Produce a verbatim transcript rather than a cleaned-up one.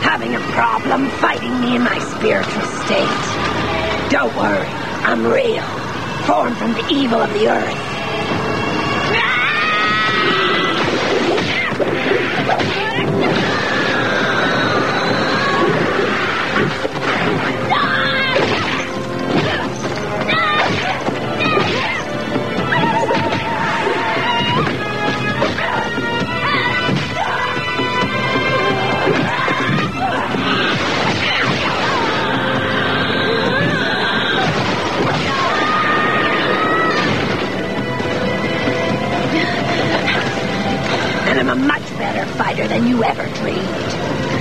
Having a problem fighting me in my spiritual state? Don't worry, I'm real, formed from the evil of the earth. And I'm a much better fighter than you ever dreamed.